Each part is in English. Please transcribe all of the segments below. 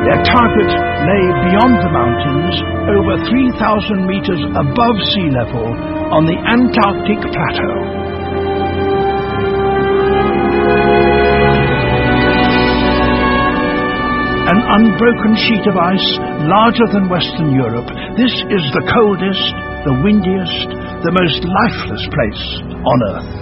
Their target lay beyond the mountains, over 3,000 meters above sea level, on the Antarctic Plateau. An unbroken sheet of ice larger than Western Europe, this is the coldest, the windiest, the most lifeless place on Earth.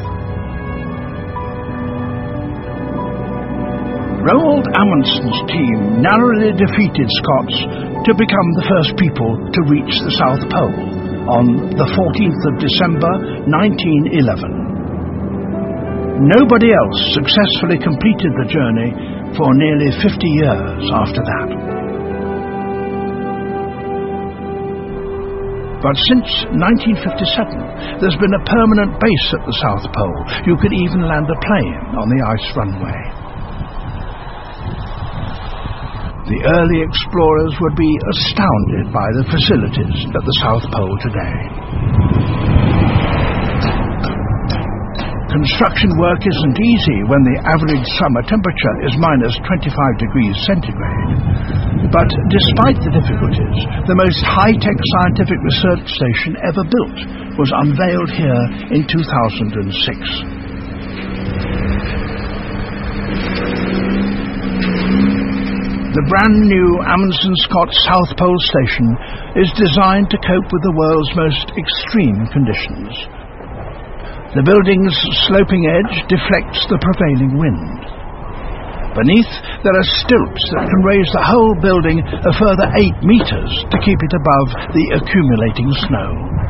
Roald Amundsen's team narrowly defeated Scott's to become the first people to reach the South Pole on the 14th of December 1911. Nobody else successfully completed the journey for nearly 50 years after that. But since 1957, there's been a permanent base at the South Pole. You could even land a plane on the ice runway. The early explorers would be astounded by the facilities at the South Pole today. Construction work isn't easy when the average summer temperature is minus 25 degrees centigrade. But despite the difficulties, the most high-tech scientific research station ever built was unveiled here in 2006. The brand new Amundsen-Scott South Pole Station is designed to cope with the world's most extreme conditions. The building's sloping edge deflects the prevailing wind. Beneath, there are stilts that can raise the whole building a further 8 meters to keep it above the accumulating snow.